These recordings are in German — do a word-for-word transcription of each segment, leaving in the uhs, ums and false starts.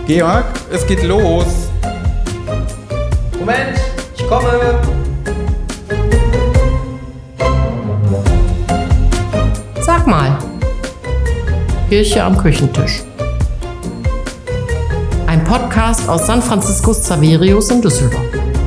Georg, es geht los. Moment, ich komme. Sag mal. Kirche am Küchentisch. Ein Podcast aus San Francisco Xaverius in Düsseldorf.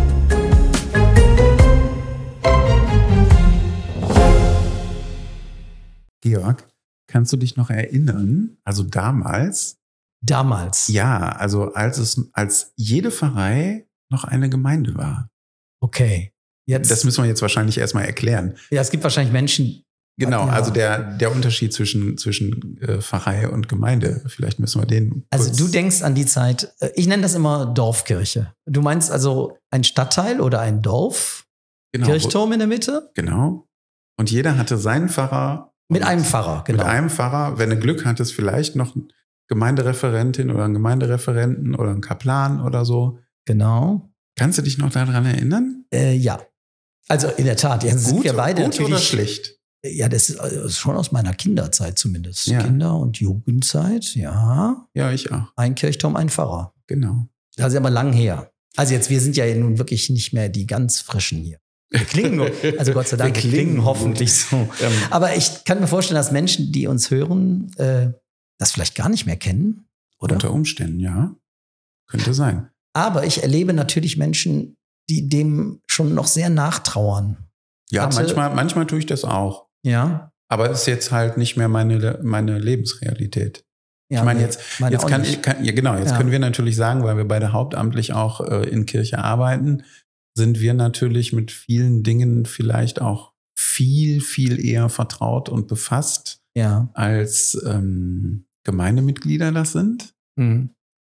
Georg, kannst du dich noch erinnern? Also damals. Damals? Ja, also als es als jede Pfarrei noch eine Gemeinde war. Okay. Jetzt, das müssen wir jetzt wahrscheinlich erstmal erklären. Ja, es gibt wahrscheinlich Menschen. Genau, ja. also der, der Unterschied zwischen, zwischen äh, Pfarrei und Gemeinde. Vielleicht müssen wir den. Also du denkst an die Zeit, ich nenne das immer Dorfkirche. Du meinst also ein Stadtteil oder ein Dorf? Genau, Kirchturm in der Mitte? Genau. Und jeder hatte seinen Pfarrer. Mit einem Pfarrer, genau. Mit einem Pfarrer. Wenn du Glück hattest, vielleicht noch eine Gemeindereferentin oder einen Gemeindereferenten oder einen Kaplan oder so. Genau. Kannst du dich noch daran erinnern? Äh, ja. Also in der Tat, jetzt sind wir beide gut natürlich. Oder schlecht? Ja, das ist also schon aus meiner Kinderzeit zumindest. Ja. Kinder- und Jugendzeit, ja. Ja, ich auch. Ein Kirchturm, ein Pfarrer. Genau. Das ist aber lang her. Also jetzt, wir sind ja nun wirklich nicht mehr die ganz Frischen hier. Wir klingen nur, also Gott sei Dank, wir, wir klingen, klingen hoffentlich so. Ähm. Aber ich kann mir vorstellen, dass Menschen, die uns hören, äh, das vielleicht gar nicht mehr kennen, oder? Unter Umständen, ja. Könnte sein. Aber ich erlebe natürlich Menschen, die dem schon noch sehr nachtrauern. Ja, Hatte, manchmal, manchmal tue ich das auch. Ja. Aber es ist jetzt halt nicht mehr meine, meine Lebensrealität. Ja, ich meine, jetzt, meine jetzt kann ich, kann, ja genau, jetzt ja. können wir natürlich sagen, weil wir beide hauptamtlich auch äh, in Kirche arbeiten, sind wir natürlich mit vielen Dingen vielleicht auch viel, viel eher vertraut und befasst, ja. als ähm, Gemeindemitglieder das sind. Mhm.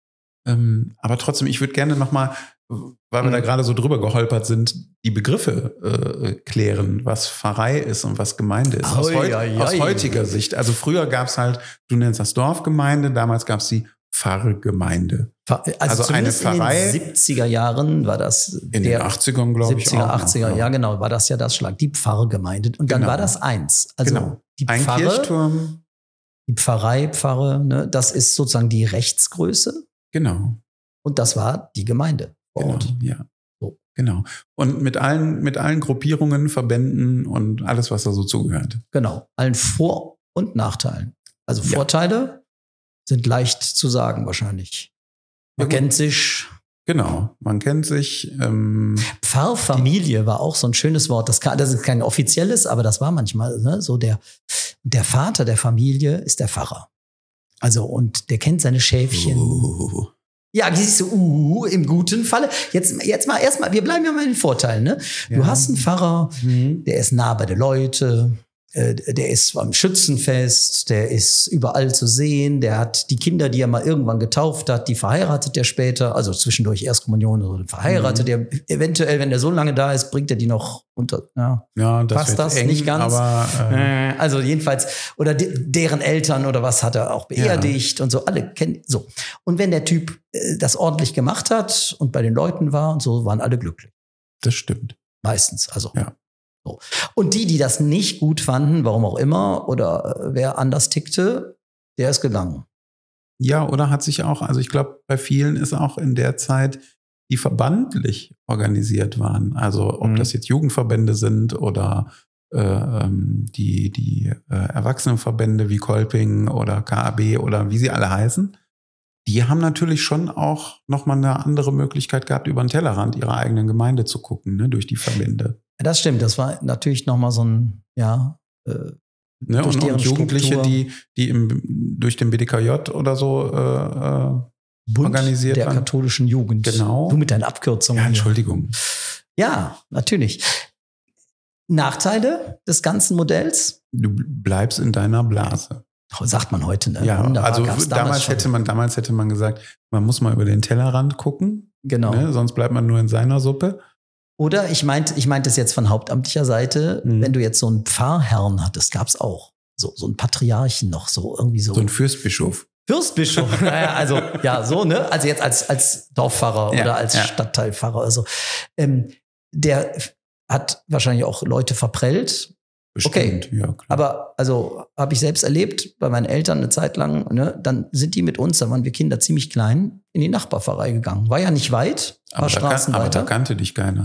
Ähm, aber trotzdem, ich würde gerne nochmal, weil wir mhm. da gerade so drüber geholpert sind, die Begriffe äh, klären, was Pfarrei ist und was Gemeinde ist. Aus, oi, heut, oi, aus oi. heutiger Sicht. Also früher gab es halt, du nennst das Dorfgemeinde, damals gab es die Pfarrgemeinde. Also, also eine Pfarrei. In den siebziger Jahren war das. In der den achtzigern, glaube ich. siebziger, achtziger, noch, ja genau, war das ja das Schlag. Die Pfarrgemeinde. Und dann genau. war das eins. Also genau. die Ein Pfarre, Kirchturm. Die Pfarrei, Pfarre, ne, das ist sozusagen die Rechtsgröße. Genau. Und das war die Gemeinde vor genau, Ort. Ja. So. Genau. Und mit allen, mit allen Gruppierungen, Verbänden und alles, was da so zugehört. Genau. Allen Vor- und Nachteilen. Also ja. Vorteile sind leicht zu sagen wahrscheinlich. Man ja, kennt sich. Genau, man kennt sich. Ähm, Pfarrfamilie war auch so ein schönes Wort. Das, kann, das ist kein offizielles, aber das war manchmal ne, so der, der Vater der Familie ist der Pfarrer. Also und der kennt seine Schäfchen. Uh. Ja, siehst du, uh, im guten Falle. Jetzt, jetzt mal erstmal, wir bleiben ja mal in den Vorteilen. Ne? Ja. Du hast einen Pfarrer, mhm. der ist nah bei den Leuten. Der ist am Schützenfest, der ist überall zu sehen, der hat die Kinder, die er mal irgendwann getauft hat, die verheiratet er später, also zwischendurch Erstkommunion oder verheiratet mhm. er. Eventuell, wenn der so lange da ist, bringt er die noch unter. Ja, ja das passt das eng, nicht ganz. Aber, äh also jedenfalls, oder de- deren Eltern oder was hat er auch beerdigt ja. und so, alle kennen so. Und wenn der Typ äh, das ordentlich gemacht hat und bei den Leuten war und so, waren alle glücklich. Das stimmt. Meistens, also. Ja. So. Und die, die das nicht gut fanden, warum auch immer, oder äh, wer anders tickte, der ist gegangen. Ja, oder hat sich auch, also ich glaube, bei vielen ist auch in der Zeit, die verbandlich organisiert waren. Also ob mhm. das jetzt Jugendverbände sind oder äh, ähm, die, die äh, Erwachsenenverbände wie Kolping oder K A B oder wie sie alle heißen. Die haben natürlich schon auch nochmal eine andere Möglichkeit gehabt, über den Tellerrand ihrer eigenen Gemeinde zu gucken, ne, durch die Verbände. Das stimmt, das war natürlich nochmal so ein, ja, äh, ne, durch und, deren und Jugendliche, Struktur. die, die im, durch den B D K J oder so äh, Bund organisiert der waren. katholischen Jugend. Genau. Du mit deinen Abkürzungen. Ja, Entschuldigung. Ja, natürlich. Nachteile des ganzen Modells? Du bleibst in deiner Blase. Sagt man heute, ne? Ja, Wunderbar, also damals, damals hätte man, damals hätte man gesagt, man muss mal über den Tellerrand gucken. Genau. Ne? Sonst bleibt man nur in seiner Suppe. Oder ich meinte, ich meinte es jetzt von hauptamtlicher Seite, mhm. wenn du jetzt so einen Pfarrherrn hattest, gab's auch. So, so einen Patriarchen noch, so irgendwie so. So ein Fürstbischof. Fürstbischof, naja, also ja, so, ne? Also jetzt als, als Dorfpfarrer ja, oder als ja. Stadtteilpfarrer. Also ähm, der hat wahrscheinlich auch Leute verprellt. Bestimmt, okay. Ja, klar. Aber also habe ich selbst erlebt bei meinen Eltern eine Zeit lang, ne, dann sind die mit uns, da waren wir Kinder ziemlich klein, in die Nachbarpfarrei gegangen. War ja nicht weit, ein paar aber, da Straßen kan- aber weiter. da kannte dich keiner.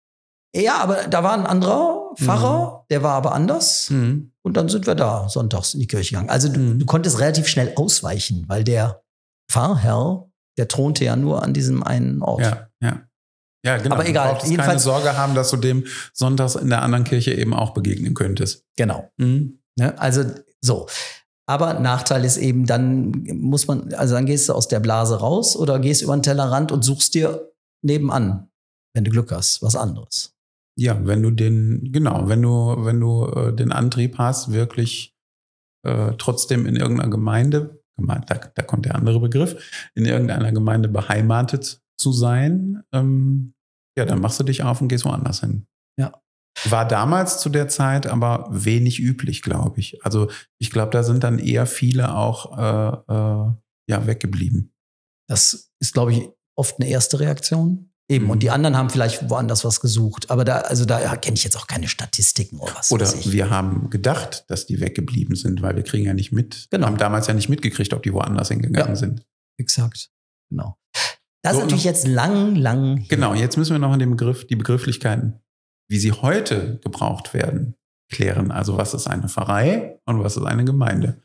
Ja, aber da war ein anderer Pfarrer, mhm. der war aber anders. Mhm. Und dann sind wir da sonntags in die Kirche gegangen. Also du, Mhm. du konntest relativ schnell ausweichen, weil der Pfarrherr, der thronte ja nur an diesem einen Ort. Ja, ja. Ja, genau. Aber egal, Du brauchtest keine jedenfalls- Sorge haben, dass du dem sonntags in der anderen Kirche eben auch begegnen könntest. Genau. Mhm. Ne? Also so. Aber Nachteil ist eben, dann muss man, also dann gehst du aus der Blase raus oder gehst über den Tellerrand und suchst dir nebenan, wenn du Glück hast, was anderes. Ja, wenn du den, genau, wenn du, wenn du äh, den Antrieb hast, wirklich äh, trotzdem in irgendeiner Gemeinde, Gemeinde da, da kommt der andere Begriff, in irgendeiner Gemeinde beheimatet zu sein, ähm, ja, dann machst du dich auf und gehst woanders hin. Ja. War damals zu der Zeit aber wenig üblich, glaube ich. Also ich glaube, da sind dann eher viele auch äh, äh, ja, weggeblieben. Das ist, glaube ich, oft eine erste Reaktion. Eben. Mhm. Und die anderen haben vielleicht woanders was gesucht. Aber da, also da ja, kenne ich jetzt auch keine Statistiken oder was. Oder weiß ich. wir haben gedacht, dass die weggeblieben sind, weil wir kriegen ja nicht mit. Genau. Haben damals ja nicht mitgekriegt, ob die woanders hingegangen Ja. sind. Exakt. Genau. Das So, ist natürlich noch- jetzt lang, lang. her. Genau, jetzt müssen wir noch an den Begriff, die Begrifflichkeiten, wie sie heute gebraucht werden, klären. Also was ist eine Pfarrei und was ist eine Gemeinde?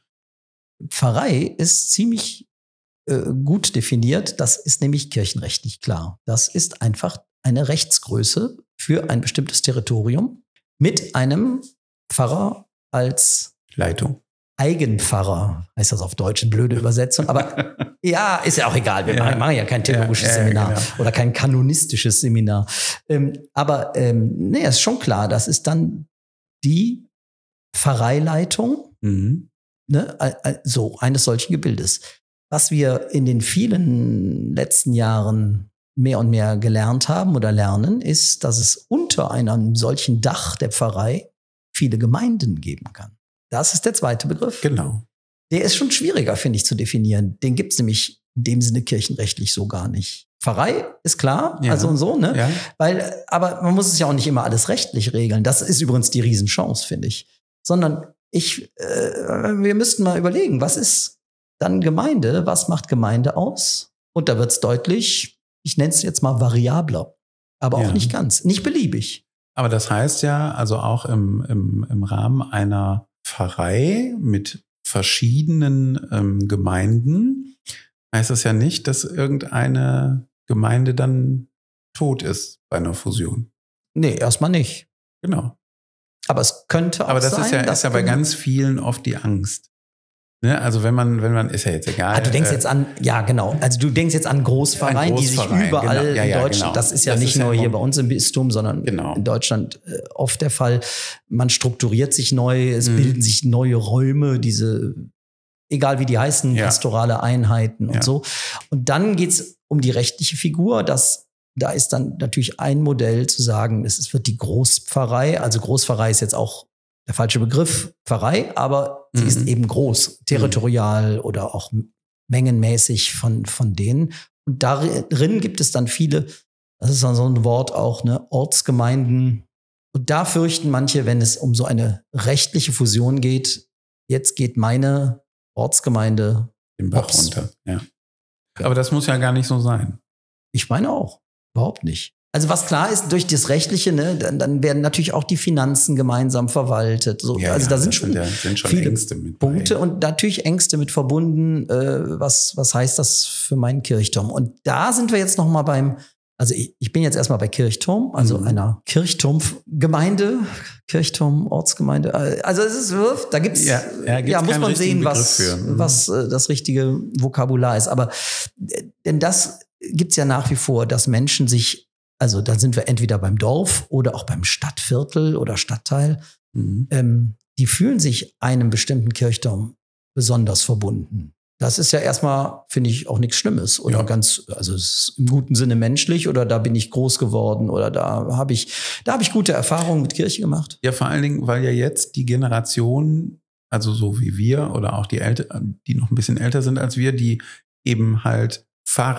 Pfarrei ist ziemlich äh, gut definiert. Das ist nämlich kirchenrechtlich klar. Das ist einfach eine Rechtsgröße für ein bestimmtes Territorium mit einem Pfarrer als Leitung. Eigenpfarrer, heißt das auf Deutsch, eine blöde Übersetzung. Aber ja, ist ja auch egal. Wir Ja. machen, machen ja kein theologisches Ja, ja, Seminar genau. oder kein kanonistisches Seminar. Ähm, aber ähm, nee, ist schon klar, das ist dann die Pfarreileitung, Mhm. ne, äh, äh, so eines solchen Gebildes. Was wir in den vielen letzten Jahren mehr und mehr gelernt haben oder lernen, ist, dass es unter einem solchen Dach der Pfarrei viele Gemeinden geben kann. Das ist der zweite Begriff. Genau. Der ist schon schwieriger, finde ich, zu definieren. Den gibt es nämlich in dem Sinne kirchenrechtlich so gar nicht. Pfarrei ist klar, Ja. also und so, ne? Ja. Weil, aber man muss es ja auch nicht immer alles rechtlich regeln. Das ist übrigens die Riesenchance, finde ich. Sondern ich, äh, wir müssten mal überlegen, was ist dann Gemeinde? Was macht Gemeinde aus? Und da wird es deutlich, ich nenne es jetzt mal variabler, aber auch Ja. nicht ganz, nicht beliebig. Aber das heißt ja, also auch im, im, im Rahmen einer Pfarrei mit verschiedenen ähm, Gemeinden, heißt das ja nicht, dass irgendeine Gemeinde dann tot ist bei einer Fusion. Nee, erstmal nicht. Genau. Aber es könnte auch Aber das sein, ist ja, dass ist ja bei Gem- ganz vielen oft die Angst. Ne? Also wenn man, wenn man, ist ja jetzt egal. Ah, du denkst äh, jetzt an, ja genau, also du denkst jetzt an Großvereine, An die sich Großvereine, überall genau. Ja, in ja, Deutschland, genau. das ist ja Das nicht ist ja nur hier immer- bei uns im Bistum, sondern Genau. in Deutschland äh, oft der Fall. Man strukturiert sich neu, es Mhm. bilden sich neue Räume, diese, egal wie die heißen, Ja. pastorale Einheiten und Ja. so. Und dann geht's um die rechtliche Figur, das da ist dann natürlich ein Modell zu sagen, es ist- wird die Großpfarrei, also Großpfarrei ist jetzt auch der falsche Begriff, Pfarrei, aber sie Mhm. ist eben groß, territorial oder auch mengenmäßig von, von denen. Und darin gibt es dann viele, das ist dann so ein Wort auch, ne, Ortsgemeinden. Und da fürchten manche, wenn es um so eine rechtliche Fusion geht, jetzt geht meine Ortsgemeinde, den Bach Ups. runter. Ja. Aber das muss ja gar nicht so sein. ich meine auch, überhaupt nicht. Also was klar ist, durch das Rechtliche, ne, dann, dann werden natürlich auch die Finanzen gemeinsam verwaltet. So, Ja, also ja, da sind das schon ja, sind schon viele Ängste mit Punkte bei. und natürlich Ängste mit verbunden. Äh, was, was heißt das für meinen Kirchturm? Und da sind wir jetzt noch mal beim, also ich, ich bin jetzt erstmal bei Kirchturm, also Mhm. einer Kirchturmgemeinde, Kirchturm, Ortsgemeinde. Äh, Also es ist, da gibt's, Ja, ja, gibt's muss keinen man richtigen sehen, was, Begriff für. Mhm. was äh, das richtige Vokabular ist. Aber äh, denn das gibt's ja nach wie vor, dass Menschen sich, also da sind wir entweder beim Dorf oder auch beim Stadtviertel oder Stadtteil, Mhm. ähm, die fühlen sich einem bestimmten Kirchturm besonders verbunden. Das ist ja erstmal, finde ich, auch nichts Schlimmes oder Ja. ganz, also es ist im guten Sinne menschlich oder da bin ich groß geworden oder da habe ich, da habe ich gute Erfahrungen mit Kirche gemacht. Ja, vor allen Dingen, weil ja jetzt die Generation, also so wie wir oder auch die Eltern, die noch ein bisschen älter sind als wir, die eben halt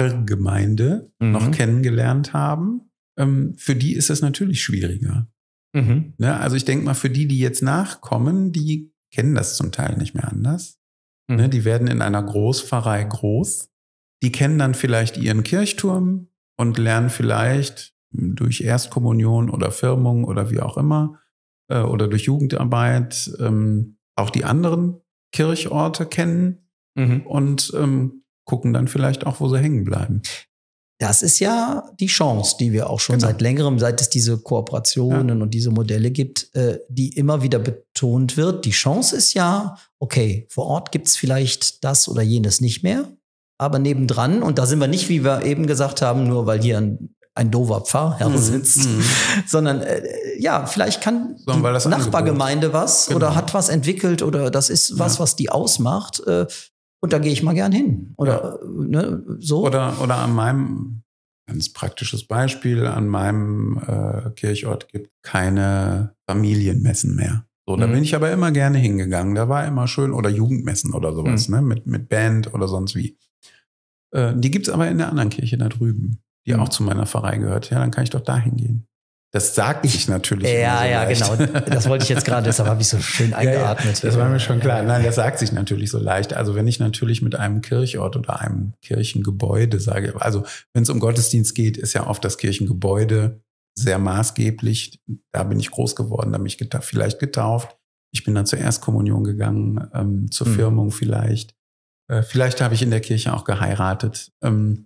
Pfarrgemeinde Mhm. noch kennengelernt haben, ähm, für die ist es natürlich schwieriger. Mhm. Ne? Also ich denke mal, für die, die jetzt nachkommen, die kennen das zum Teil nicht mehr anders. Mhm. Ne? Die werden in einer Großpfarrei groß. Die kennen dann vielleicht ihren Kirchturm und lernen vielleicht durch Erstkommunion oder Firmung oder wie auch immer äh, oder durch Jugendarbeit ähm, auch die anderen Kirchorte kennen Mhm. und ähm, gucken dann vielleicht auch, wo sie hängen bleiben. Das ist ja die Chance, die wir auch schon Genau. seit längerem, seit es diese Kooperationen Ja. und diese Modelle gibt, äh, die immer wieder betont wird. Die Chance ist ja, okay, vor Ort gibt's vielleicht das oder jenes nicht mehr, aber nebendran, und da sind wir nicht, wie wir eben gesagt haben, nur weil hier ein, ein doofer Pfarrherr Mhm. sitzt, Mhm. sondern äh, ja, vielleicht kann Sondern weil das die Nachbargemeinde Angebot. was Genau. oder hat was entwickelt oder das ist was, Ja. was die ausmacht. Äh, Und da gehe ich mal gern hin. Oder ne, so. Oder, oder an meinem, ganz praktisches Beispiel, an meinem äh, Kirchort gibt keine Familienmessen mehr. So, da Mhm. bin ich aber immer gerne hingegangen. Da war immer schön, oder Jugendmessen oder sowas, Mhm. ne, mit, mit Band oder sonst wie. Äh, die gibt's aber in der anderen Kirche da drüben, die Mhm. auch zu meiner Pfarrei gehört. Ja, dann kann ich doch da hingehen. Das sagt sich natürlich Ja, immer so ja, leicht. genau. Das wollte ich jetzt gerade, deshalb habe ich so schön eingeatmet. Ja, ja, das war mir schon klar. Nein, das sagt sich natürlich so leicht. Also wenn ich natürlich mit einem Kirchort oder einem Kirchengebäude sage, also wenn es um Gottesdienst geht, ist ja oft das Kirchengebäude sehr maßgeblich. Da bin ich groß geworden, da bin ich geta- vielleicht getauft. Ich bin dann zur Erstkommunion gegangen, ähm, zur Mhm. Firmung vielleicht. Äh, vielleicht habe ich in der Kirche auch geheiratet. Ähm,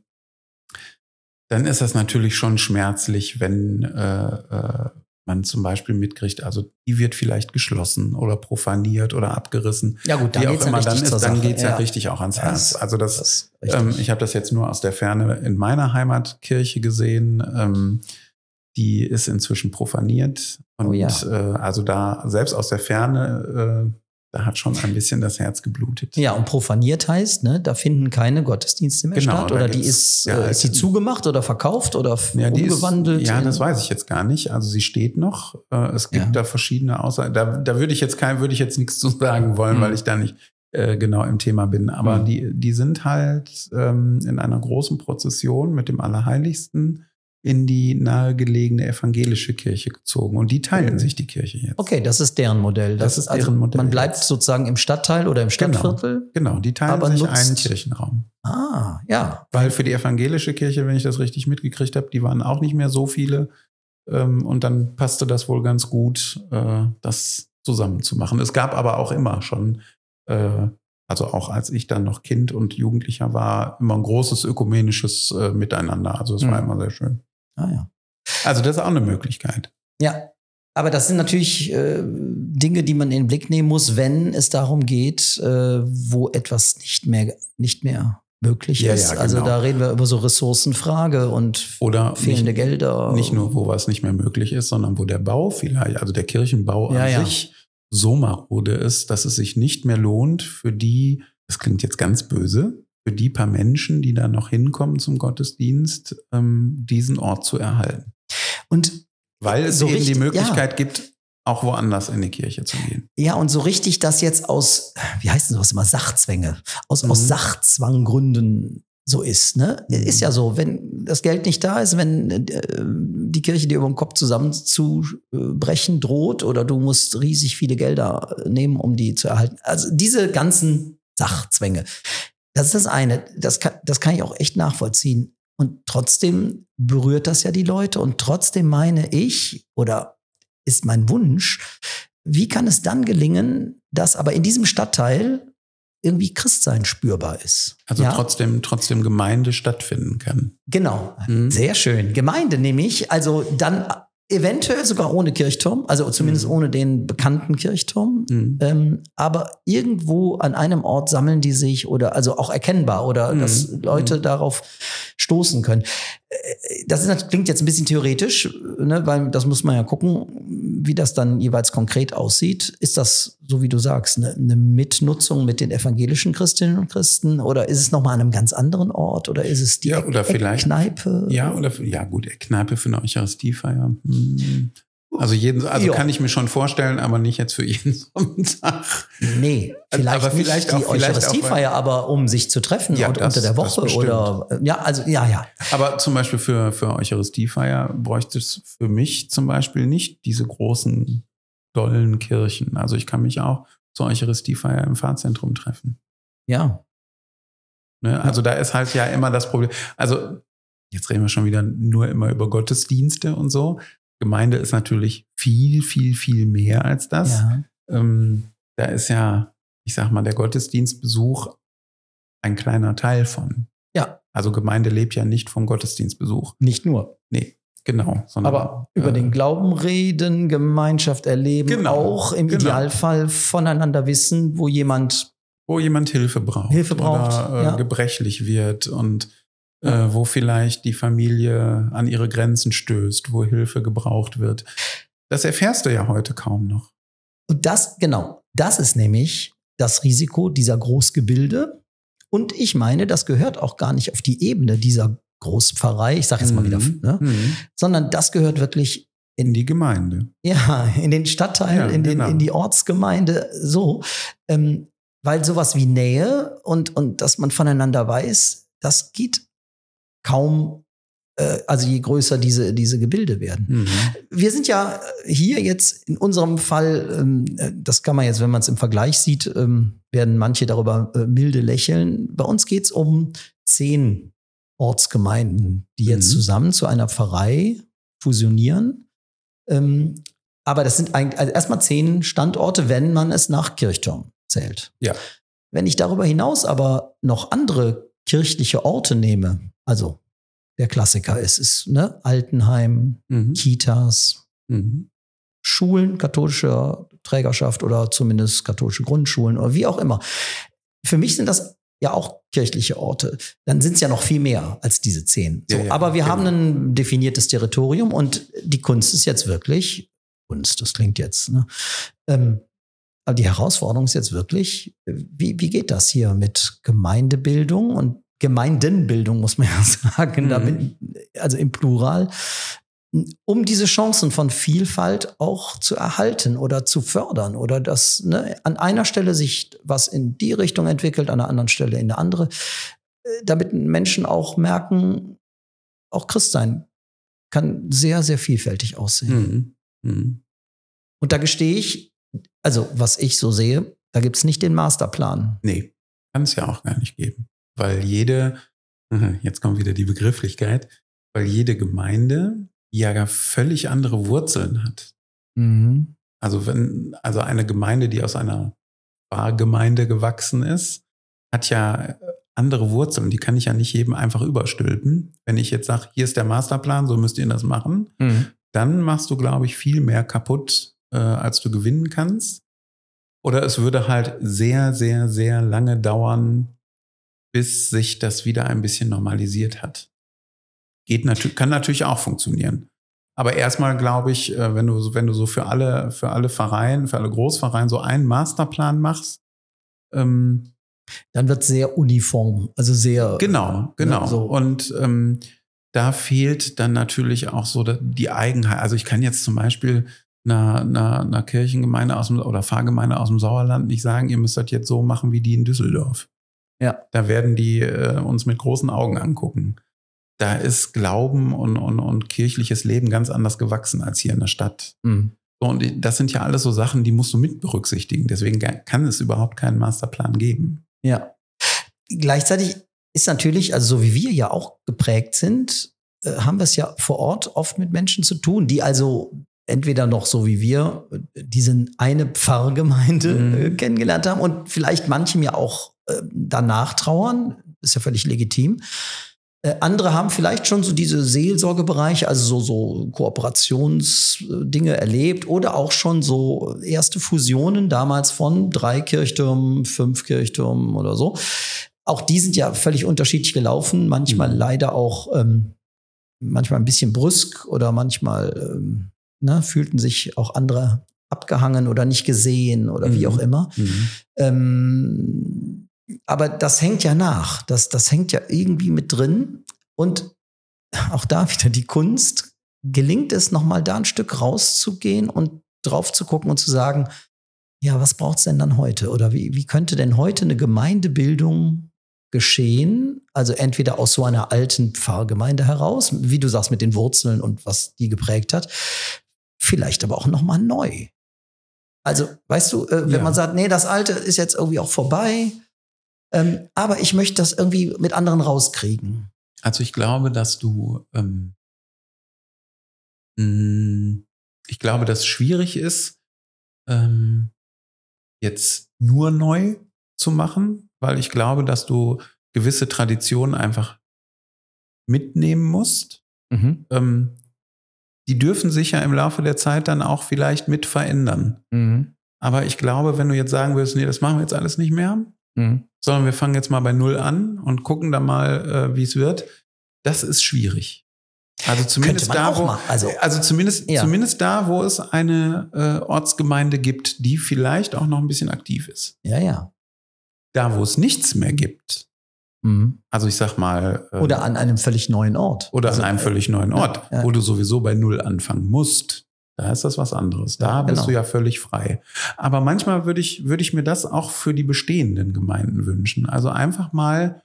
dann ist das natürlich schon schmerzlich, wenn äh, äh, man zum Beispiel mitkriegt, also die wird vielleicht geschlossen oder profaniert oder abgerissen. Ja gut, dann Wie auch geht's ja immer richtig dann ist, zur dann Sache. geht's ja. Ja. richtig auch ans Das- Herz. Also das, das ist richtig. ähm, ich habe das jetzt nur aus der Ferne in meiner Heimatkirche gesehen. Ähm, die ist inzwischen profaniert. Und Oh ja. äh, also da, selbst aus der Ferne, äh, da hat schon ein bisschen das Herz geblutet. Ja, und profaniert heißt, ne, da finden keine Gottesdienste mehr Genau, statt. da Oder die gibt's- ist, ja, äh, ist die also- zugemacht oder verkauft oder f- Ja, die umgewandelt? Ist, ja, in- das weiß ich jetzt gar nicht. Also sie steht noch. Äh, Es gibt Ja. da verschiedene Aussagen. Da, da würde ich jetzt kein, würde ich jetzt nichts zu sagen wollen, Hm. weil ich da nicht äh, genau im Thema bin. Aber Hm. die, die sind halt ähm, in einer großen Prozession mit dem Allerheiligsten in die nahegelegene evangelische Kirche gezogen. Und die teilen sich die Kirche jetzt. Okay, das ist deren Modell. Das ist also deren Modell Man bleibt jetzt. sozusagen im Stadtteil oder im Stadtviertel. Genau, die teilen Aber sich nutzt- einen Kirchenraum. Ah, ja. Weil für die evangelische Kirche, wenn ich das richtig mitgekriegt habe, die waren auch nicht mehr so viele. Ähm, und dann passte das wohl ganz gut, äh, das zusammenzumachen. Es gab aber auch immer schon, äh, also auch als ich dann noch Kind und Jugendlicher war, immer ein großes ökumenisches äh, Miteinander. Also es war Mhm. immer sehr schön. Ah, ja. Also das ist auch eine Möglichkeit. Ja, aber das sind natürlich äh, Dinge, die man in den Blick nehmen muss, wenn es darum geht, äh, wo etwas nicht mehr, nicht mehr möglich Ja, ist. ja, Also genau. da reden wir über so Ressourcenfrage und Oder fehlende nicht, Gelder. nicht nur, wo was nicht mehr möglich ist, sondern wo der Bau vielleicht, also der Kirchenbau Ja, an ja. sich so marode ist, dass es sich nicht mehr lohnt für die, das klingt jetzt ganz böse, für die paar Menschen, die da noch hinkommen zum Gottesdienst, ähm, diesen Ort zu erhalten. Und Weil es So eben richtig- die Möglichkeit gibt, auch woanders in die Kirche zu gehen. ja, und so richtig das jetzt aus, wie heißt denn sowas immer, Sachzwänge, aus, Mhm. aus Sachzwanggründen so ist, ne? Mhm. Ist ja so, wenn das Geld nicht da ist, wenn äh, die Kirche dir über den Kopf zusammenzubrechen droht oder du musst riesig viele Gelder nehmen, um die zu erhalten. Also diese ganzen Sachzwänge, das ist das eine. Das kann, das kann ich auch echt nachvollziehen. Und trotzdem berührt das ja die Leute und trotzdem meine ich oder ist mein Wunsch, wie kann es dann gelingen, dass aber in diesem Stadtteil irgendwie Christsein spürbar ist? Also ja? trotzdem, trotzdem Gemeinde stattfinden kann. Genau, Mhm. sehr schön. Gemeinde nämlich, also dann eventuell sogar ohne Kirchturm, also zumindest Mhm. ohne den bekannten Kirchturm. Mhm. Ähm, aber irgendwo an einem Ort sammeln die sich oder also auch erkennbar oder Mhm. dass Leute Mhm. darauf stoßen können. Äh, Das ist, klingt jetzt ein bisschen theoretisch, ne, weil das muss man ja gucken, wie das dann jeweils konkret aussieht. Ist das, so wie du sagst, eine, eine Mitnutzung mit den evangelischen Christinnen und Christen oder ist es nochmal an einem ganz anderen Ort oder ist es die Ja, oder vielleicht- Kneipe? Ja, oder für, ja gut, Kneipe für eine Eucharistiefeier. Hm. Also jeden, also Ja. kann ich mir schon vorstellen, aber nicht jetzt für jeden Sonntag. Nee, vielleicht Aber nicht vielleicht die auch- vielleicht Eucharistiefeier, aber um sich zu treffen Ja, und das- unter der das Woche bestimmt. oder ja, also ja, ja. Aber zum Beispiel für, für Eucharistiefeier bräuchte es für mich zum Beispiel nicht diese großen, dollen Kirchen. Also ich kann mich auch zur Eucharistiefeier im Pfarrzentrum treffen. Ja. Ne? Also da ist halt ja immer das Problem. Also jetzt reden wir schon wieder nur immer über Gottesdienste und so. Gemeinde ist natürlich viel, viel, viel mehr als das. Ja. Ähm, da ist ja, ich sag mal, der Gottesdienstbesuch ein kleiner Teil von. Ja. Also Gemeinde lebt ja nicht vom Gottesdienstbesuch. Nicht nur. Nee, genau. Sondern, Aber über äh, den Glauben reden, Gemeinschaft erleben, Genau, auch im genau. Idealfall voneinander wissen, wo jemand wo jemand Hilfe braucht. Hilfe braucht, Oder äh, ja. gebrechlich wird und äh, wo vielleicht die Familie an ihre Grenzen stößt, wo Hilfe gebraucht wird. Das erfährst du ja heute kaum noch. Und das, genau, das ist nämlich das Risiko dieser Großgebilde. Und ich meine, das gehört auch gar nicht auf die Ebene dieser Großpfarrei, ich sage jetzt mal wieder, Mhm. ne? Mhm. sondern das gehört wirklich In die Gemeinde. ja, in den Stadtteil, Ja, in, den, genau. in die Ortsgemeinde, so. Ähm, weil sowas wie Nähe und, und dass man voneinander weiß, das geht kaum, äh, also je größer diese, diese Gebilde werden. Mhm. Wir sind ja hier jetzt in unserem Fall, ähm, das kann man jetzt, wenn man es im Vergleich sieht, ähm, werden manche darüber äh, milde lächeln. Bei uns geht es um zehn Ortsgemeinden, die jetzt Mhm. zusammen zu einer Pfarrei fusionieren. Ähm, aber das sind eigentlich also erstmal zehn Standorte, wenn man es nach Kirchturm zählt. Ja. Wenn ich darüber hinaus aber noch andere kirchliche Orte nehme, also der Klassiker ist es, ne? Altenheim, Mhm. Kitas, Mhm. Schulen katholischer Trägerschaft oder zumindest katholische Grundschulen oder wie auch immer. Für mich sind das ja auch kirchliche Orte. Dann sind es ja noch viel mehr als diese zehn. So, Ja, ja, aber wir genau. haben ein definiertes Territorium und die Kunst ist jetzt wirklich, Kunst, das klingt jetzt, ne? Ähm, aber die Herausforderung ist jetzt wirklich, wie, wie geht das hier mit Gemeindebildung und Gemeindenbildung, muss man ja sagen, Mhm. damit, also im Plural, um diese Chancen von Vielfalt auch zu erhalten oder zu fördern oder dass ne, an einer Stelle sich was in die Richtung entwickelt, an der anderen Stelle in eine andere, äh, damit Menschen auch merken, auch Christsein kann sehr, sehr vielfältig aussehen. Mhm. Mhm. Und da gestehe ich, also was ich so sehe, da gibt es nicht den Masterplan. Nee, kann es ja auch gar nicht geben. Weil jede, jetzt kommt wieder die Begrifflichkeit, weil jede Gemeinde ja völlig andere Wurzeln hat. Mhm. Also wenn, also eine Gemeinde, die aus einer Pfarrgemeinde gewachsen ist, hat ja andere Wurzeln. Die kann ich ja nicht jedem einfach überstülpen. Wenn ich jetzt sage, hier ist der Masterplan, so müsst ihr das machen, Mhm. dann machst du, glaube ich, viel mehr kaputt, äh, als du gewinnen kannst. Oder es würde halt sehr, sehr, sehr lange dauern, bis sich das wieder ein bisschen normalisiert hat. Geht natürlich, kann natürlich auch funktionieren. Aber erstmal glaube ich, äh, wenn du, wenn du so für alle, für alle Vereine, für alle Großvereine so einen Masterplan machst, ähm, Dann wird es sehr uniform, also sehr genau, genau. Ne, so. Und ähm, da fehlt dann natürlich auch so die Eigenheit. Also ich kann jetzt zum Beispiel einer, einer, einer Kirchengemeinde aus dem, oder Pfarrgemeinde aus dem Sauerland nicht sagen, ihr müsst das jetzt so machen wie die in Düsseldorf. Ja. Da werden die äh, uns mit großen Augen angucken. Da ist Glauben und, und, und kirchliches Leben ganz anders gewachsen als hier in der Stadt. Mhm. So, und das sind ja alles so Sachen, die musst du mit berücksichtigen. Deswegen kann es überhaupt keinen Masterplan geben. Ja. Gleichzeitig ist natürlich, also so wie wir ja auch geprägt sind, äh, haben wir es ja vor Ort oft mit Menschen zu tun, die also entweder noch so wie wir äh, diese eine Pfarrgemeinde Mhm. äh, kennengelernt haben und vielleicht manchem ja auch äh, danach trauern, ist ja völlig legitim. Äh, andere haben vielleicht schon so diese Seelsorgebereiche, also so, so Kooperationsdinge erlebt oder auch schon so erste Fusionen damals von drei Kirchtürmen, fünf Kirchtürmen oder so. Auch die sind ja völlig unterschiedlich gelaufen, manchmal Mhm. leider auch ähm, manchmal ein bisschen brüsk oder manchmal ähm, ne, fühlten sich auch andere abgehangen oder nicht gesehen oder wie Mhm. auch immer. Mhm. Ähm, aber das hängt ja nach. Das, das hängt ja irgendwie mit drin. Und auch da wieder die Kunst, gelingt es, nochmal da ein Stück rauszugehen und drauf zu gucken und zu sagen, ja, was braucht es denn dann heute? Oder wie, wie könnte denn heute eine Gemeindebildung geschehen? Also entweder aus so einer alten Pfarrgemeinde heraus, wie du sagst, mit den Wurzeln und was die geprägt hat, vielleicht aber auch nochmal neu. Also, weißt du, äh, wenn ja. man sagt, nee, das Alte ist jetzt irgendwie auch vorbei, ähm, aber ich möchte das irgendwie mit anderen rauskriegen. Also ich glaube, dass du, ähm, mh, ich glaube, dass es schwierig ist, ähm, jetzt nur neu zu machen, weil ich glaube, dass du gewisse Traditionen einfach mitnehmen musst. Mhm. Ähm, die dürfen sich ja im Laufe der Zeit dann auch vielleicht mit verändern. Mhm. Aber ich glaube, wenn du jetzt sagen würdest, nee, das machen wir jetzt alles nicht mehr, mhm. sondern wir fangen jetzt mal bei Null an und gucken dann mal, äh, wie es wird, das ist schwierig. Also zumindest da, wo, also, also zumindest, ja. zumindest da, wo es eine äh, Ortsgemeinde gibt, die vielleicht auch noch ein bisschen aktiv ist. Ja, ja. Da, wo es nichts mehr gibt, mhm. also ich sag mal. Äh, oder an einem völlig neuen Ort. Oder also, an einem völlig neuen Ort, ja, ja. wo du sowieso bei Null anfangen musst. Da ist das was anderes. Da ja, bist genau. du ja völlig frei. Aber manchmal würde ich, würde ich mir das auch für die bestehenden Gemeinden wünschen. Also einfach mal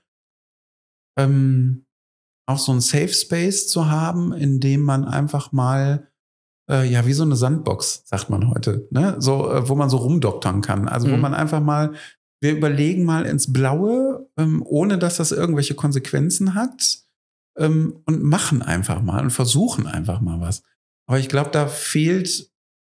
ähm, auch so ein Safe Space zu haben, in dem man einfach mal, äh, ja, wie so eine Sandbox, sagt man heute, ne? So, äh, wo man so rumdoktern kann. Also mhm. wo man einfach mal, wir überlegen mal ins Blaue, ähm, ohne dass das irgendwelche Konsequenzen hat, ähm, und machen einfach mal und versuchen einfach mal was. Aber ich glaube, da fehlt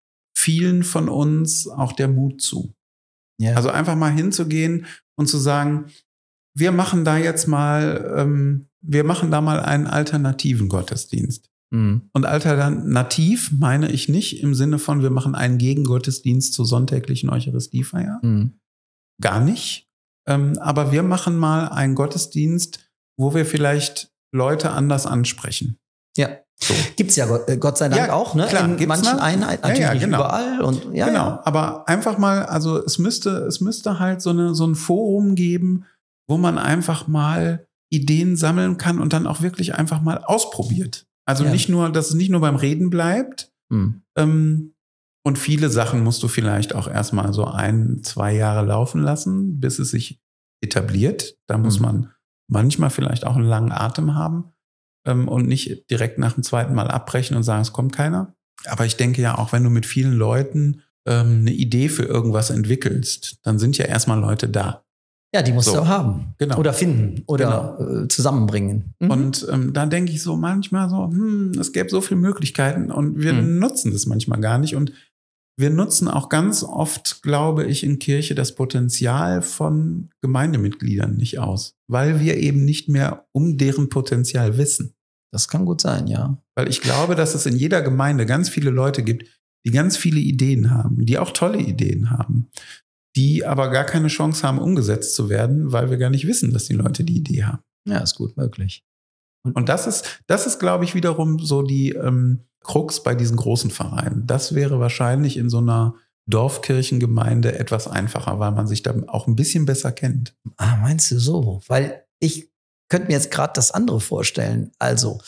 vielen von uns auch der Mut zu. Ja. Also einfach mal hinzugehen und zu sagen, wir machen da jetzt mal, ähm, wir machen da mal einen alternativen Gottesdienst. Mhm. Und alternativ meine ich nicht im Sinne von, wir machen einen Gegengottesdienst zur sonntäglichen Eucharistiefeier. Mhm. Gar nicht. Ähm, aber wir machen mal einen Gottesdienst, wo wir vielleicht Leute anders ansprechen. Ja. So. Gibt's ja Gott sei Dank ja, auch, ne? Klar, in manchen Einheiten, natürlich ja, ja, genau. nicht überall. Und, ja, genau, ja. aber einfach mal, also es müsste, es müsste halt so, eine, so ein Forum geben, wo man einfach mal Ideen sammeln kann und dann auch wirklich einfach mal ausprobiert. Also ja. nicht nur, dass es nicht nur beim Reden bleibt. Hm. Ähm, und viele Sachen musst du vielleicht auch erstmal so ein, zwei Jahre laufen lassen, bis es sich etabliert. Da muss hm. man manchmal vielleicht auch einen langen Atem haben. Und nicht direkt nach dem zweiten Mal abbrechen und sagen, es kommt keiner. Aber ich denke ja auch, wenn du mit vielen Leuten ähm, eine Idee für irgendwas entwickelst, dann sind ja erstmal Leute da. Ja, die musst so. du haben. Genau. Oder finden oder genau. äh, zusammenbringen. Mhm. Und ähm, da denke ich so manchmal so, hm, es gäbe so viele Möglichkeiten und wir mhm. nutzen das manchmal gar nicht. Und wir nutzen auch ganz oft, glaube ich, in Kirche das Potenzial von Gemeindemitgliedern nicht aus, weil wir eben nicht mehr um deren Potenzial wissen. Das kann gut sein, ja. Weil ich glaube, dass es in jeder Gemeinde ganz viele Leute gibt, die ganz viele Ideen haben, die auch tolle Ideen haben, die aber gar keine Chance haben, umgesetzt zu werden, weil wir gar nicht wissen, dass die Leute die Idee haben. Ja, ist gut möglich. Und, Und das ist, das ist, glaube ich, wiederum so die ähm, Krux bei diesen großen Vereinen. Das wäre wahrscheinlich in so einer Dorfkirchengemeinde etwas einfacher, weil man sich da auch ein bisschen besser kennt. Ah, meinst du so? Weil ich könnte mir jetzt gerade das andere vorstellen. Also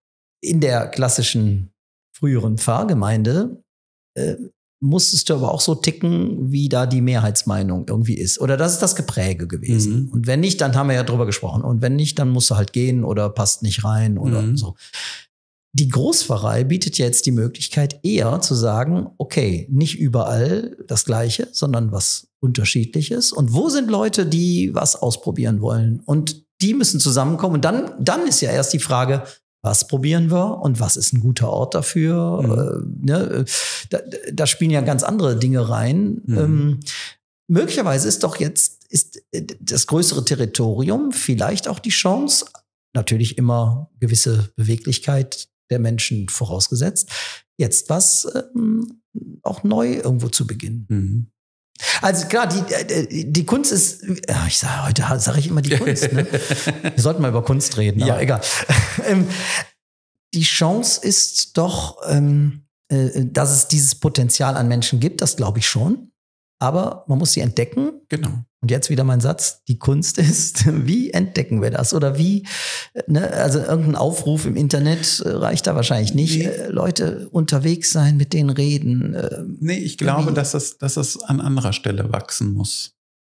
in der klassischen früheren Pfarrgemeinde äh, musstest du aber auch so ticken, wie da die Mehrheitsmeinung irgendwie ist. Oder das ist das Gepräge gewesen. Mhm. Und wenn nicht, dann haben wir ja drüber gesprochen. Und wenn nicht, dann musst du halt gehen oder passt nicht rein oder mhm. so. Die Großpfarrei bietet jetzt die Möglichkeit, eher zu sagen, okay, nicht überall das Gleiche, sondern was Unterschiedliches. Und wo sind Leute, die was ausprobieren wollen? Und die müssen zusammenkommen. Und dann, dann ist ja erst die Frage, was probieren wir und was ist ein guter Ort dafür? Mhm. Äh, ne? da, da spielen ja ganz andere Dinge rein. Mhm. Ähm, möglicherweise ist doch jetzt ist das größere Territorium vielleicht auch die Chance, natürlich immer gewisse Beweglichkeit der Menschen vorausgesetzt, jetzt was ähm, auch neu irgendwo zu beginnen. Mhm. Also klar, die, die Kunst ist, ich sage heute sage ich immer die Kunst, ne? Wir sollten mal über Kunst reden, aber ja. egal. Die Chance ist doch, dass es dieses Potenzial an Menschen gibt, das glaube ich schon. aber man muss sie entdecken. Genau. Und jetzt wieder mein Satz, die Kunst ist, wie entdecken wir das? Oder wie, ne, also irgendein Aufruf im Internet reicht da wahrscheinlich nicht. Nee. Äh, Leute unterwegs sein, mit denen reden. Äh, Nee, ich glaube, wie? dass es, dass es an anderer Stelle wachsen muss.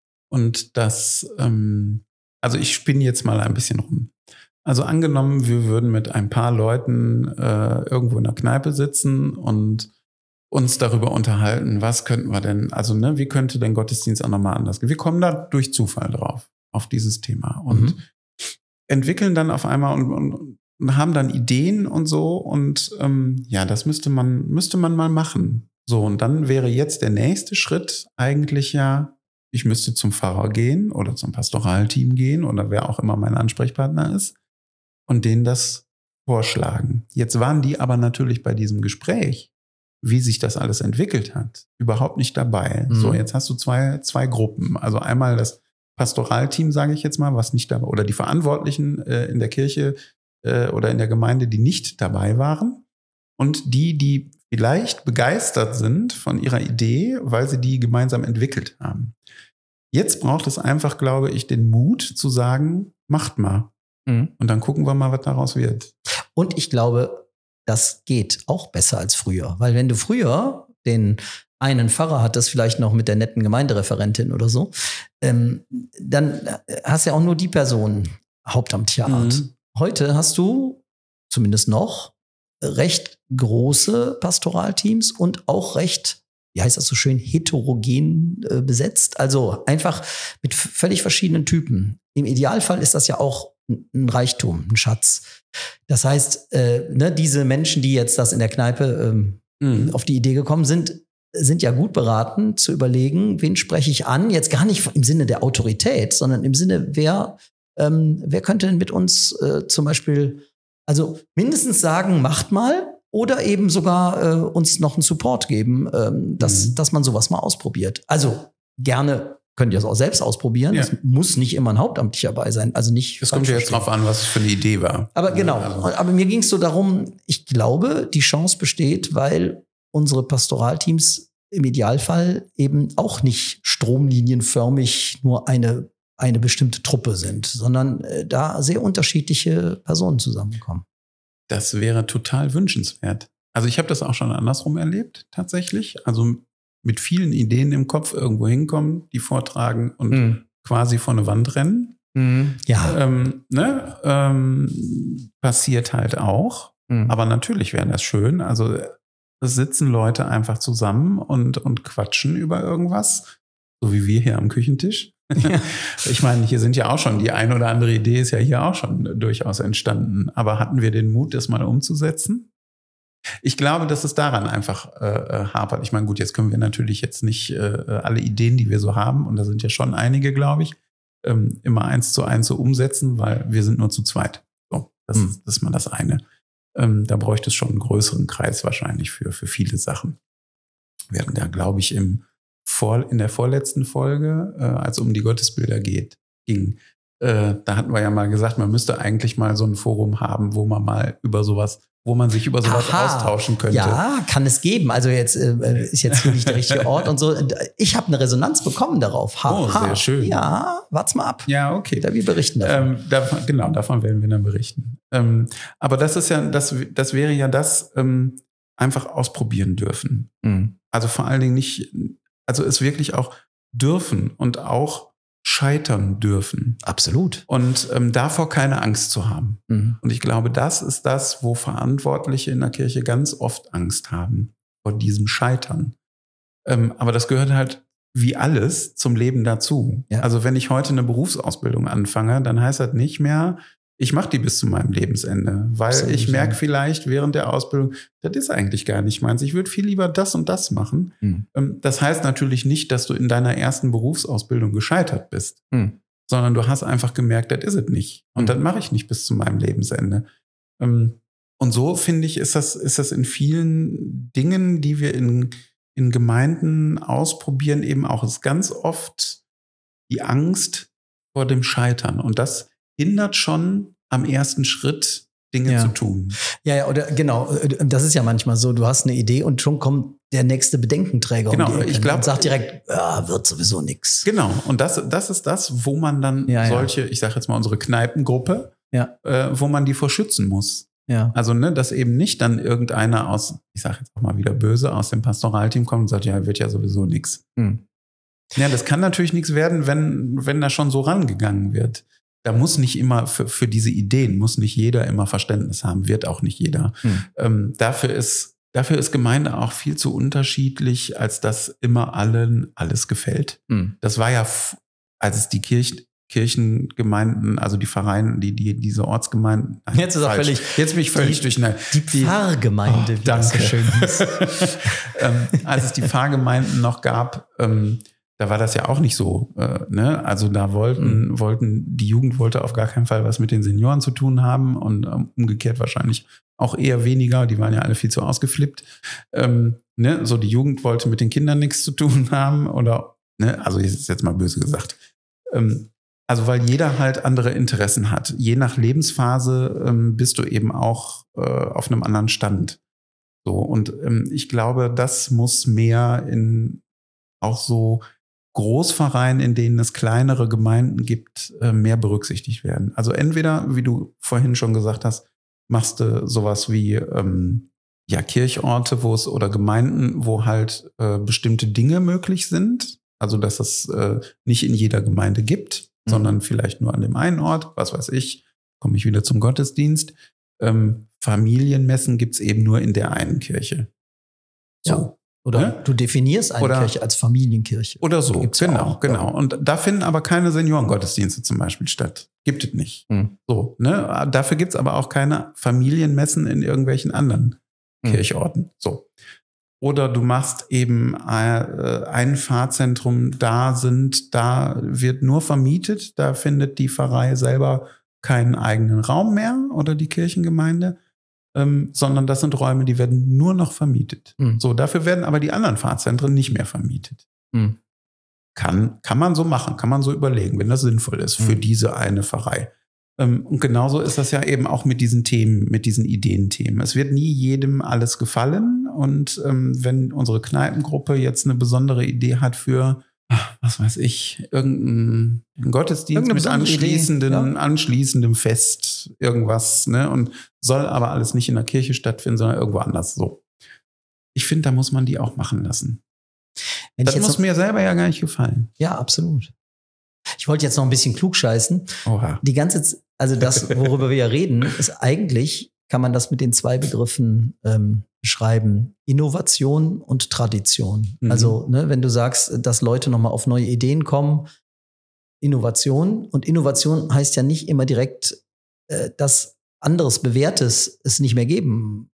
Und das, ähm, also ich spinne jetzt mal ein bisschen rum. Also angenommen, wir würden mit ein paar Leuten äh, irgendwo in der Kneipe sitzen und uns darüber unterhalten, was könnten wir denn, also ne, wie könnte denn Gottesdienst auch nochmal anders gehen? Wir kommen da durch Zufall drauf, auf dieses Thema und Mhm. entwickeln dann auf einmal und, und, und haben dann Ideen und so und ähm, ja, das müsste man, müsste man mal machen. So, und dann wäre jetzt der nächste Schritt eigentlich ja, ich müsste zum Pfarrer gehen oder zum Pastoralteam gehen oder wer auch immer mein Ansprechpartner ist und denen das vorschlagen. Jetzt waren die aber natürlich bei diesem Gespräch, wie sich das alles entwickelt hat, überhaupt nicht dabei. Mhm. So, jetzt hast du zwei, zwei Gruppen. Also einmal das Pastoralteam, sage ich jetzt mal, was nicht dabei, oder die Verantwortlichen äh, in der Kirche äh, oder in der Gemeinde, die nicht dabei waren. Und die, die vielleicht begeistert sind von ihrer Idee, weil sie die gemeinsam entwickelt haben. Jetzt braucht es einfach, glaube ich, den Mut zu sagen, macht mal. Mhm. Und dann gucken wir mal, was daraus wird. Und ich glaube, das geht auch besser als früher. Weil wenn du früher den einen Pfarrer hattest, vielleicht noch mit der netten Gemeindereferentin oder so, ähm, dann hast du ja auch nur die Person hauptamtlicher Art. Mhm. Heute hast du, zumindest noch, recht große Pastoralteams und auch recht, wie heißt das so schön, heterogen äh, besetzt. Also einfach mit f- völlig verschiedenen Typen. Im Idealfall ist das ja auch ein, ein Reichtum, ein Schatz. Das heißt, äh, ne, diese Menschen, die jetzt das in der Kneipe ähm, Mhm. auf die Idee gekommen sind, sind ja gut beraten zu überlegen, wen spreche ich an? Jetzt gar nicht im Sinne der Autorität, sondern im Sinne, wer, ähm, wer könnte denn mit uns äh, zum Beispiel, also mindestens sagen, macht mal oder eben sogar äh, uns noch einen Support geben, ähm, dass, Mhm. dass man sowas mal ausprobiert. Also gerne könnt ihr es auch selbst ausprobieren. Ja. Es muss nicht immer ein Hauptamtlicher dabei sein. Also nicht. Es kommt ja jetzt drauf an, was es für eine Idee war. Aber genau, Also, aber mir ging es so darum, ich glaube, die Chance besteht, weil unsere Pastoralteams im Idealfall eben auch nicht stromlinienförmig nur eine, eine bestimmte Truppe sind, sondern äh, da sehr unterschiedliche Personen zusammenkommen. das wäre total wünschenswert. Also ich habe das auch schon andersrum erlebt, tatsächlich. Also mit vielen Ideen im Kopf irgendwo hinkommen, die vortragen und Mhm. quasi vor eine Wand rennen. Ja. Ähm, ne? ähm, passiert halt auch. Mhm. Aber natürlich wäre das schön. Also es sitzen Leute einfach zusammen und, und quatschen über irgendwas. So wie wir hier am Küchentisch. Ja. Ich meine, hier sind ja auch schon, die eine oder andere Idee ist ja hier auch schon durchaus entstanden. Aber hatten wir den Mut, das mal umzusetzen? Ich glaube, dass es daran einfach äh, hapert. Ich meine, gut, jetzt können wir natürlich jetzt nicht äh, alle Ideen, die wir so haben, und da sind ja schon einige, glaube ich, ähm, immer eins zu eins so umsetzen, weil wir sind nur zu zweit. So, das, Hm. ist, das ist mal das eine. Ähm, da bräuchte es schon einen größeren Kreis wahrscheinlich für, für viele Sachen. Wir hatten da, glaube ich, im Vor, in der vorletzten Folge, äh, als es um die Gottesbilder geht, ging, äh, da hatten wir ja mal gesagt, man müsste eigentlich mal so ein Forum haben, wo man mal über sowas, wo man sich über sowas Aha. austauschen könnte. Ja, kann es geben. Also jetzt äh, ist jetzt hier nicht der richtige Ort und so. Ich habe eine Resonanz bekommen darauf. Ha, Oh, sehr ha. schön. Ja, wart's mal ab. Ja, okay. Ja, wir berichten davon. Ähm, davon, genau, davon werden wir dann berichten. Ähm, aber das ist ja, das, das wäre ja das, ähm, einfach ausprobieren dürfen. Mhm. Also vor allen Dingen nicht, also es wirklich auch dürfen und auch scheitern dürfen. Absolut. Und ähm, davor keine Angst zu haben. Mhm. Und ich glaube, das ist das, wo Verantwortliche in der Kirche ganz oft Angst haben, vor diesem Scheitern. Ähm, aber das gehört halt wie alles zum Leben dazu. Ja. Also wenn ich heute eine Berufsausbildung anfange, dann heißt das nicht mehr, ich mache die bis zu meinem Lebensende. Weil Absolut, ich merke ja. vielleicht während der Ausbildung, das ist eigentlich gar nicht meins. Ich würde viel lieber das und das machen. Mhm. Ähm, das heißt natürlich nicht, dass du in deiner ersten Berufsausbildung gescheitert bist, Mhm. sondern du hast einfach gemerkt, das ist es nicht. Und Mhm. das mache ich nicht bis zu meinem Lebensende. Ähm, Und so, finde ich, ist das, ist das in vielen Dingen, die wir in, in Gemeinden ausprobieren, eben auch. Es ist ganz oft die Angst vor dem Scheitern. Und das hindert schon am ersten Schritt, Dinge Ja. zu tun. Ja, ja, oder genau, das ist ja manchmal so, du hast eine Idee und schon kommt der nächste Bedenkenträger Genau, um die Ecke ich glaub- und sagt direkt, ja, wird sowieso nix. Genau, und das, das ist das, wo man dann Ja, ja. solche, ich sage jetzt mal unsere Kneipengruppe, Ja. äh, wo man die vor schützen muss. Ja. Also, ne, dass eben nicht dann irgendeiner aus, ich sage jetzt auch mal wieder böse, aus dem Pastoralteam kommt und sagt, ja, wird ja sowieso nichts. Hm. Ja, das kann natürlich nichts werden, wenn, wenn da schon so rangegangen wird. Da muss nicht immer, für, für diese Ideen muss nicht jeder immer Verständnis haben, wird auch nicht jeder. Hm. Ähm, dafür ist, dafür ist Gemeinde auch viel zu unterschiedlich, als dass immer allen alles gefällt. Hm. Das war ja, f- als es die Kirch, Kirchengemeinden, also die Vereine, die, die, diese Ortsgemeinden. nein, Jetzt ist er falsch. völlig- Jetzt bin ich völlig die- durcheinander. Die Pfarrgemeinde, Oh, wie das so danke. schön hieß. ähm, als es die Pfarrgemeinden noch gab, ähm, da war das ja auch nicht so. Äh, ne? Also da wollten, Mhm. wollten, die Jugend wollte auf gar keinen Fall was mit den Senioren zu tun haben und ähm, umgekehrt wahrscheinlich auch eher weniger. Die waren ja alle viel zu ausgeflippt. Ähm, ne? So die Jugend wollte mit den Kindern nichts zu tun haben oder, ne? Also ist jetzt mal böse gesagt. Ähm, also weil jeder halt andere Interessen hat. Je nach Lebensphase ähm, bist du eben auch äh, auf einem anderen Stand. So, und ähm, ich glaube, das muss mehr in auch so Großvereinen, in denen es kleinere Gemeinden gibt, äh, mehr berücksichtigt werden. Also entweder, wie du vorhin schon gesagt hast, machst du sowas wie ähm, ja, Kirchorte, wo es oder Gemeinden, wo halt äh, bestimmte Dinge möglich sind. Also dass es äh, nicht in jeder Gemeinde gibt, Mhm. sondern vielleicht nur an dem einen Ort, was weiß ich, komme ich wieder zum Gottesdienst. Ähm, Familienmessen gibt's eben nur in der einen Kirche. So. Ja. Oder Ne? du definierst eine Oder- Kirche als Familienkirche. Oder so, Gibt's ja genau, auch. genau. Und da finden aber keine Seniorengottesdienste zum Beispiel statt. Gibt es nicht. Hm. So, ne? Dafür gibt's aber auch keine Familienmessen in irgendwelchen anderen Hm. Kirchorten. So. Oder du machst eben äh, ein Pfarrzentrum, da sind, da wird nur vermietet, da findet die Pfarrei selber keinen eigenen Raum mehr oder die Kirchengemeinde, ähm, sondern das sind Räume, die werden nur noch vermietet. Hm. So, dafür werden aber die anderen Pfarrzentren nicht mehr vermietet. Hm. Kann, kann man so machen, kann man so überlegen, wenn das sinnvoll ist für Mhm. diese eine Pfarrei. Ähm, und genauso ist das ja eben auch mit diesen Themen, mit diesen Ideenthemen. Es wird nie jedem alles gefallen. Und ähm, wenn unsere Kneipengruppe jetzt eine besondere Idee hat für, ach, was weiß ich, irgendeinen Gottesdienst Irgendeine mit besondere Idee, anschließenden, ja. anschließendem Fest, irgendwas, ne? Und soll aber alles nicht in der Kirche stattfinden, sondern irgendwo anders. So. Ich finde, da muss man die auch machen lassen. Wenn Das ich jetzt muss noch, mir selber ja gar nicht gefallen. ja, absolut. Ich wollte jetzt noch ein bisschen klugscheißen. Oha. Die ganze, Z- also das, worüber wir ja reden, ist eigentlich, kann man das mit den zwei Begriffen ähm, beschreiben. Innovation und Tradition. Mhm. Also, ne, wenn du sagst, dass Leute nochmal auf neue Ideen kommen, Innovation. Und Innovation heißt ja nicht immer direkt, äh, dass anderes Bewährtes es nicht mehr geben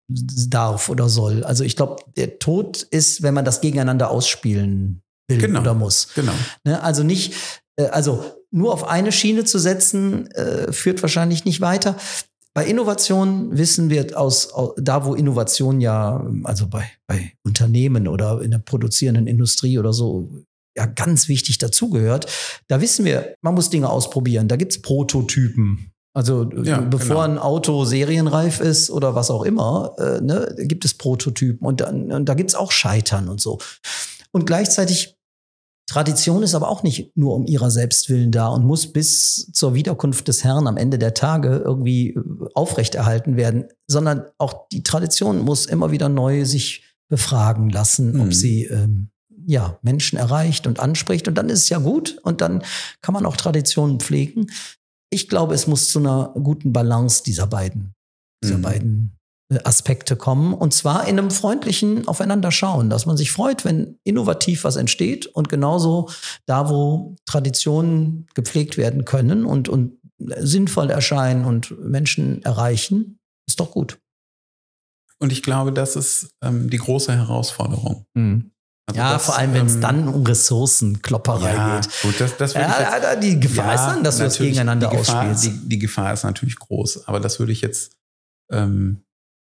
darf oder soll. Also ich glaube, der Tod ist, wenn man das gegeneinander ausspielen will Genau. oder muss. Genau. Ne, also nicht, äh, also nur auf eine Schiene zu setzen, äh, führt wahrscheinlich nicht weiter. Bei Innovation wissen wir aus, aus da, wo Innovation ja, also bei, bei Unternehmen oder in der produzierenden Industrie oder so, ja ganz wichtig dazugehört, da wissen wir, man muss Dinge ausprobieren. Da gibt's Prototypen. Also Ja, bevor genau. ein Auto serienreif ist oder was auch immer, äh, ne, gibt es Prototypen und, dann, und da gibt's auch Scheitern und so. Und gleichzeitig Tradition ist aber auch nicht nur um ihrer selbst willen da und muss bis zur Wiederkunft des Herrn am Ende der Tage irgendwie aufrechterhalten werden, sondern auch die Tradition muss immer wieder neu sich befragen lassen, Mhm. ob sie ähm, ja Menschen erreicht und anspricht. Und dann ist es ja gut und dann kann man auch Traditionen pflegen. Ich glaube, es muss zu einer guten Balance dieser beiden, dieser Mhm. beiden äh, Aspekte kommen. Und zwar in einem freundlichen Aufeinanderschauen, dass man sich freut, wenn innovativ was entsteht und genauso da, wo Traditionen gepflegt werden können und, und sinnvoll erscheinen und Menschen erreichen, ist doch gut. Und ich glaube, das ist ähm, die große Herausforderung. Also Ja, das, vor allem, wenn es ähm, dann um Ressourcenklopperei ja, geht. gut, das, das würde ich Ja, jetzt, ja, die Gefahr Ja, ist dann, dass du es natürlich, gegeneinander die Gefahr, ausspielst. Die, die Gefahr ist natürlich groß, aber das würde ich jetzt, ähm,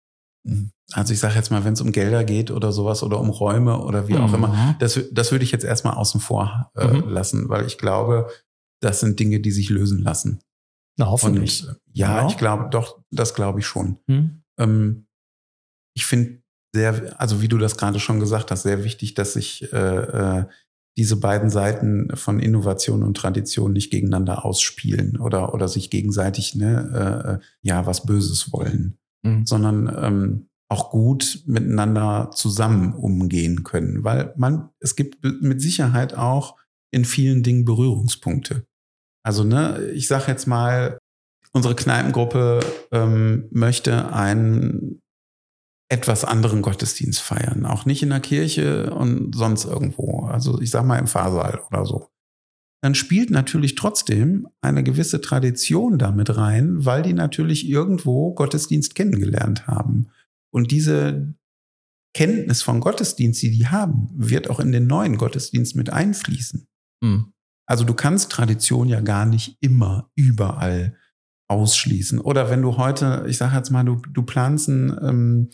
also ich sage jetzt mal, wenn es um Gelder geht oder sowas oder um Räume oder wie auch Mhm. immer, das, das würde ich jetzt erstmal außen vor äh, Mhm. lassen, weil ich glaube, das sind Dinge, die sich lösen lassen. Na, hoffentlich. Und, ja, ja, ich glaube, doch, das glaube ich schon. Hm? Ähm, ich finde sehr, also wie du das gerade schon gesagt hast, sehr wichtig, dass sich äh, äh, diese beiden Seiten von Innovation und Tradition nicht gegeneinander ausspielen oder, oder sich gegenseitig ne, äh, ja, was Böses wollen, Mhm. sondern ähm, auch gut miteinander zusammen umgehen können. Weil man, es gibt mit Sicherheit auch in vielen Dingen Berührungspunkte. Also, ne, ich sage jetzt mal, unsere Kneipengruppe ähm, möchte einen etwas anderen Gottesdienst feiern. Auch nicht in der Kirche und sonst irgendwo. Also ich sag mal im Pfarrsaal oder so. Dann spielt natürlich trotzdem eine gewisse Tradition damit rein, weil die natürlich irgendwo Gottesdienst kennengelernt haben. Und diese Kenntnis von Gottesdienst, die die haben, wird auch in den neuen Gottesdienst mit einfließen. Hm. Also du kannst Tradition ja gar nicht immer überall ausschließen. Oder wenn du heute, ich sage jetzt mal, du, du planst ein ähm,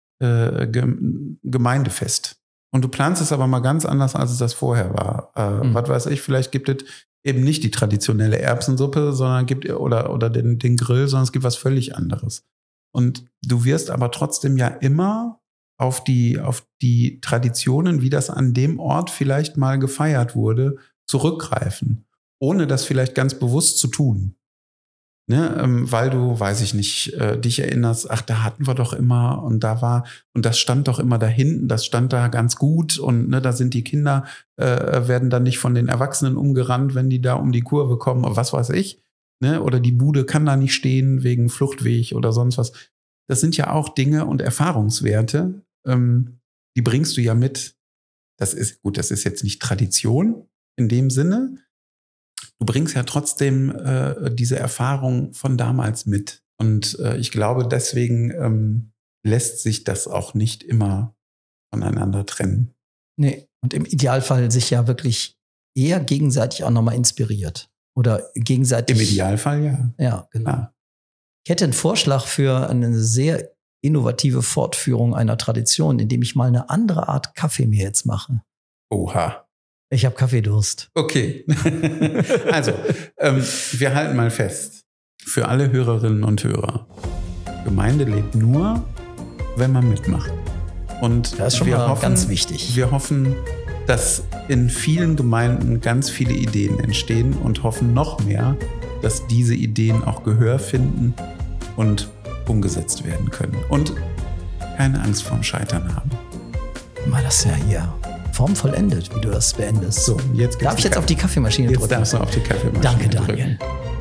äh, Gemeindefest und du planst es aber mal ganz anders, als es das vorher war. Äh, mhm. Was weiß ich, vielleicht gibt es eben nicht die traditionelle Erbsensuppe, sondern gibt oder, oder den, den Grill, sondern es gibt was völlig anderes. Und du wirst aber trotzdem ja immer auf die, auf die Traditionen, wie das an dem Ort vielleicht mal gefeiert wurde, zurückgreifen, ohne das vielleicht ganz bewusst zu tun. Ne, ähm, weil du, weiß ich nicht, äh, dich erinnerst, ach, da hatten wir doch immer und da war, und das stand doch immer da hinten, das stand da ganz gut und ne, da sind die Kinder, äh, werden dann nicht von den Erwachsenen umgerannt, wenn die da um die Kurve kommen, was weiß ich, ne, oder die Bude kann da nicht stehen wegen Fluchtweg oder sonst was. Das sind ja auch Dinge und Erfahrungswerte, ähm, die bringst du ja mit. Das ist, gut, das ist jetzt nicht Tradition in dem Sinne. Du bringst ja trotzdem äh, diese Erfahrung von damals mit. Und äh, ich glaube, deswegen ähm, lässt sich das auch nicht immer voneinander trennen. Nee, und im Idealfall sich ja wirklich eher gegenseitig auch nochmal inspiriert. Oder gegenseitig. Im Idealfall, ja. Ja, genau. Ja. Ich hätte einen Vorschlag für eine sehr innovative Fortführung einer Tradition, indem ich mal eine andere Art Kaffee mir jetzt mache. Oha. Ich habe Kaffeedurst. Okay. Also, ähm, wir halten mal fest. Für alle Hörerinnen und Hörer. Gemeinde lebt nur, wenn man mitmacht. Und das ist schon wir mal hoffen, ganz wichtig. Wir hoffen, dass in vielen Gemeinden ganz viele Ideen entstehen und hoffen noch mehr, dass diese Ideen auch Gehör finden und umgesetzt werden können. Und keine Angst vorm Scheitern haben. Mal das ja hier formvollendet, wie du das beendest. So, jetzt Darf ich jetzt auf die Kaffeemaschine jetzt drücken? Jetzt darfst du auf die Kaffeemaschine Danke, drücken. Daniel.